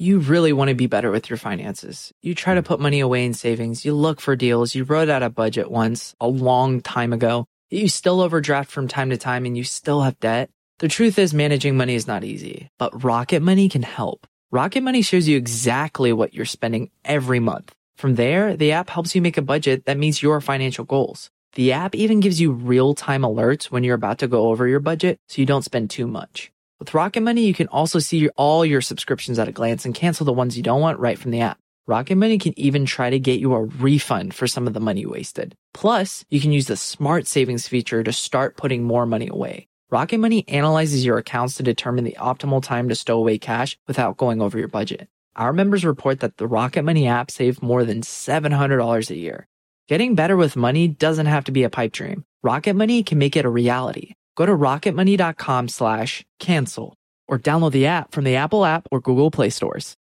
You really want to be better with your finances. You try to put money away in savings. You look for deals. You wrote out a budget once a long time ago. You still overdraft from time to time and you still have debt. The truth is managing money is not easy, but Rocket Money can help. Rocket Money shows you exactly what you're spending every month. From there, the app helps you make a budget that meets your financial goals. The app even gives you real-time alerts when you're about to go over your budget so you don't spend too much. With Rocket Money, you can also see all your subscriptions at a glance and cancel the ones you don't want right from the app. Rocket Money can even try to get you a refund for some of the money you wasted. Plus, you can use the Smart Savings feature to start putting more money away. Rocket Money analyzes your accounts to determine the optimal time to stow away cash without going over your budget. Our members report that the Rocket Money app saved more than $700 a year. Getting better with money doesn't have to be a pipe dream. Rocket Money can make it a reality. Go to rocketmoney.com/cancel or download the app from the Apple app or Google Play stores.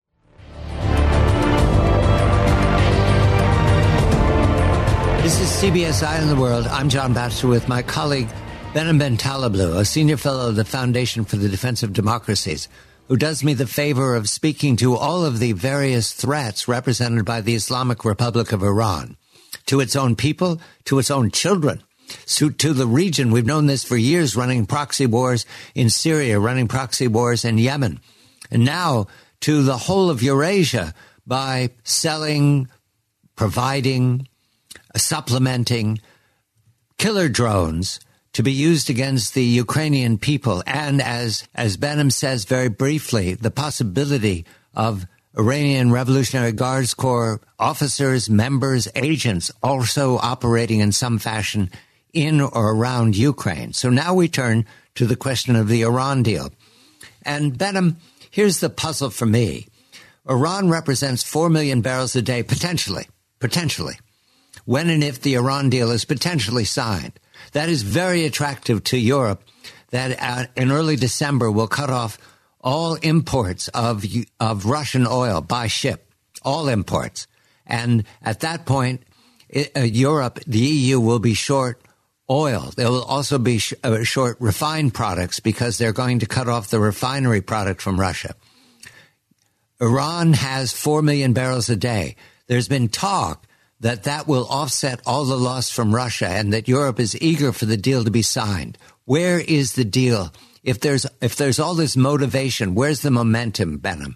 This is CBS Eye on the World. I'm John Batchelor with my colleague Behnam Bentaleblu, a senior fellow of the Foundation for the Defense of Democracies, who does me the favor of speaking to all of the various threats represented by the Islamic Republic of Iran, to its own people, to its own children. So to the region, we've known this for years, running proxy wars in Syria, running proxy wars in Yemen, and now to the whole of Eurasia by selling, providing, supplementing killer drones to be used against the Ukrainian people. And as Behnam says very briefly, the possibility of Iranian Revolutionary Guards Corps officers, members, agents also operating in some fashion in or around Ukraine. So now we turn to the question of the Iran deal. And Behnam, here's the puzzle for me. Iran represents 4 million barrels a day, potentially, when and if the Iran deal is potentially signed. That is very attractive to Europe, that in early December will cut off all imports of Russian oil by ship, all imports. And at that point, Europe, the EU, will be short oil. They will also be short refined products because they're going to cut off the refinery product from Russia. Iran has 4 million barrels a day. There's been talk that will offset all the loss from Russia and that Europe is eager for the deal to be signed. Where is the deal? If there's all this motivation, where's the momentum, Behnam?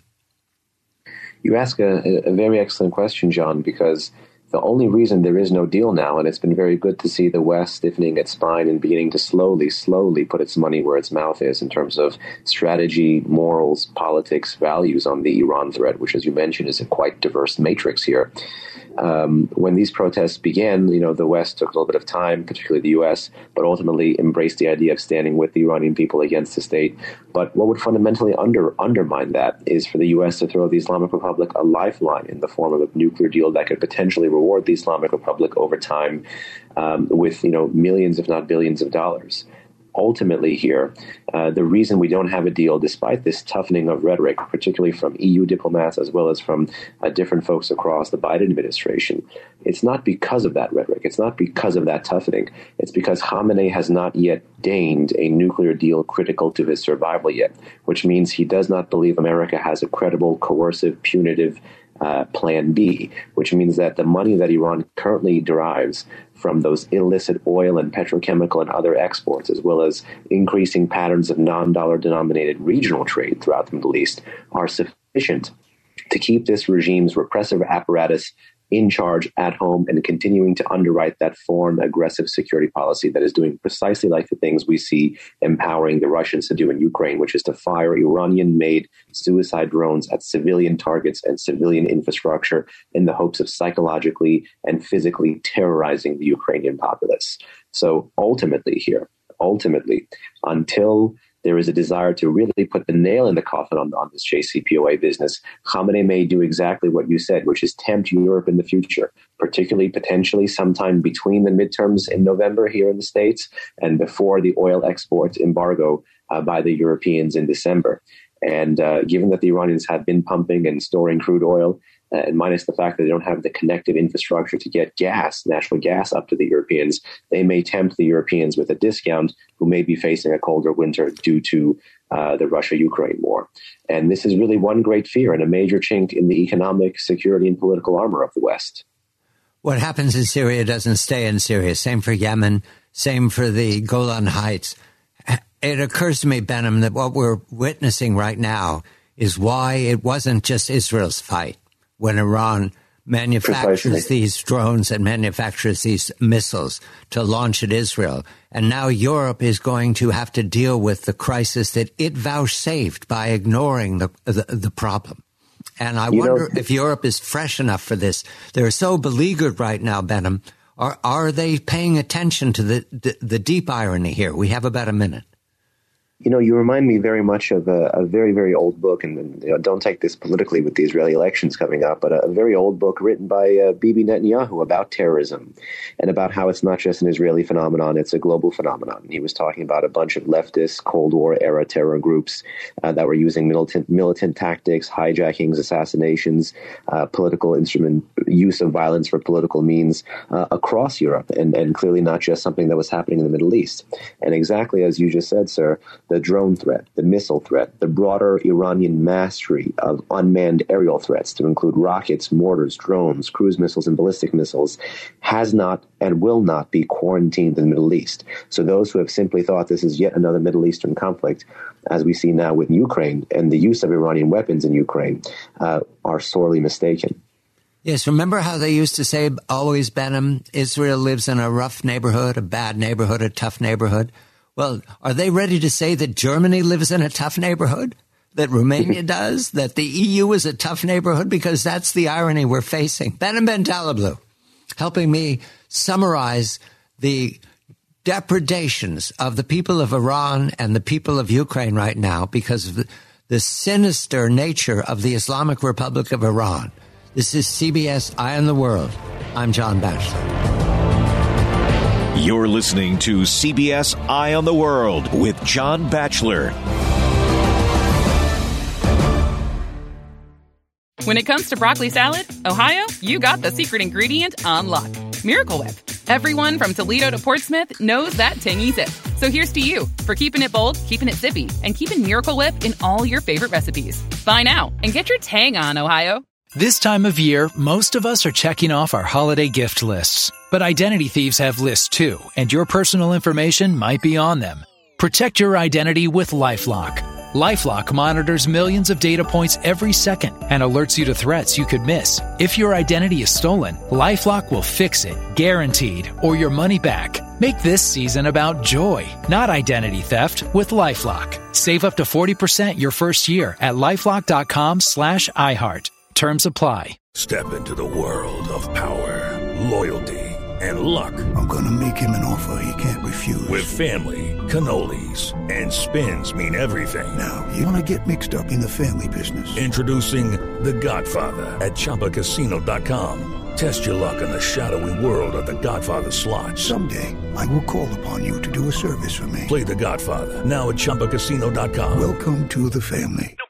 You ask a very excellent question, John, because the only reason there is no deal now, and it's been very good to see the West stiffening its spine and beginning to slowly put its money where its mouth is in terms of strategy, morals, politics, values on the Iran threat, which, as you mentioned, is a quite diverse matrix here. When these protests began, the West took a little bit of time, particularly the U.S., but ultimately embraced the idea of standing with the Iranian people against the state. But what would fundamentally undermine that is for the U.S. to throw the Islamic Republic a lifeline in the form of a nuclear deal that could potentially reward the Islamic Republic over time with millions, if not billions of dollars. Ultimately here, the reason we don't have a deal, despite this toughening of rhetoric, particularly from EU diplomats as well as from different folks across the Biden administration, it's not because of that rhetoric. It's not because of that toughening. It's because Khamenei has not yet deigned a nuclear deal critical to his survival yet, which means he does not believe America has a credible, coercive, punitive plan B, which means that the money that Iran currently derives from those illicit oil and petrochemical and other exports, as well as increasing patterns of non-dollar denominated regional trade throughout the Middle East, are sufficient to keep this regime's repressive apparatus in charge at home and continuing to underwrite that foreign aggressive security policy that is doing precisely like the things we see empowering the Russians to do in Ukraine, which is to fire Iranian-made suicide drones at civilian targets and civilian infrastructure in the hopes of psychologically and physically terrorizing the Ukrainian populace. So ultimately, until there is a desire to really put the nail in the coffin on this JCPOA business, Khamenei may do exactly what you said, which is tempt Europe in the future, particularly potentially sometime between the midterms in November here in the States and before the oil export embargo by the Europeans in December. And given that the Iranians have been pumping and storing crude oil, and minus the fact that they don't have the connective infrastructure to get natural gas up to the Europeans, they may tempt the Europeans with a discount who may be facing a colder winter due to the Russia-Ukraine war. And this is really one great fear and a major chink in the economic, security, and political armor of the West. What happens in Syria doesn't stay in Syria. Same for Yemen. Same for the Golan Heights. It occurs to me, Behnam, that what we're witnessing right now is why it wasn't just Israel's fight when Iran manufactures these drones and manufactures these missiles to launch at Israel. And now Europe is going to have to deal with the crisis that it vouchsafed by ignoring the problem. And I wonder if Europe is fresh enough for this. They're so beleaguered right now, Behnam. Are they paying attention to the deep irony here? We have about a minute. You remind me very much of a very, very old book, and don't take this politically with the Israeli elections coming up, but a very old book written by Bibi Netanyahu about terrorism and about how it's not just an Israeli phenomenon, it's a global phenomenon. And he was talking about a bunch of leftist Cold War-era terror groups that were using militant tactics, hijackings, assassinations, political use of violence for political means across Europe, and clearly not just something that was happening in the Middle East. And exactly as you just said, sir, the drone threat, the missile threat, the broader Iranian mastery of unmanned aerial threats to include rockets, mortars, drones, cruise missiles, and ballistic missiles has not and will not be quarantined in the Middle East. So those who have simply thought this is yet another Middle Eastern conflict, as we see now with Ukraine and the use of Iranian weapons in Ukraine, are sorely mistaken. Yes, remember how they used to say always, Behnam, Israel lives in a rough neighborhood, a bad neighborhood, a tough neighborhood? Well, are they ready to say that Germany lives in a tough neighborhood? That Romania does? That the EU is a tough neighborhood? Because that's the irony we're facing. Behnam Ben Taleblu, helping me summarize the depredations of the people of Iran and the people of Ukraine right now because of the sinister nature of the Islamic Republic of Iran. This is CBS Eye on the World. I'm John Batchelor. You're listening to CBS Eye on the World with John Batchelor. When it comes to broccoli salad, Ohio, you got the secret ingredient on lock. Miracle Whip. Everyone from Toledo to Portsmouth knows that tangy zip. So here's to you for keeping it bold, keeping it zippy, and keeping Miracle Whip in all your favorite recipes. Buy now and get your tang on, Ohio. This time of year, most of us are checking off our holiday gift lists. But identity thieves have lists too, and your personal information might be on them. Protect your identity with LifeLock. LifeLock monitors millions of data points every second and alerts you to threats you could miss. If your identity is stolen, LifeLock will fix it, guaranteed, or your money back. Make this season about joy, not identity theft, with LifeLock. Save up to 40% your first year at LifeLock.com/iHeart. Terms apply. Step into the world of power, loyalty, and luck. I'm gonna make him an offer he can't refuse. With family, cannolis, and spins mean everything. Now, you wanna get mixed up in the family business. Introducing The Godfather at ChumbaCasino.com. Test your luck in the shadowy world of The Godfather slot. Someday, I will call upon you to do a service for me. Play The Godfather now at ChumbaCasino.com. Welcome to the family.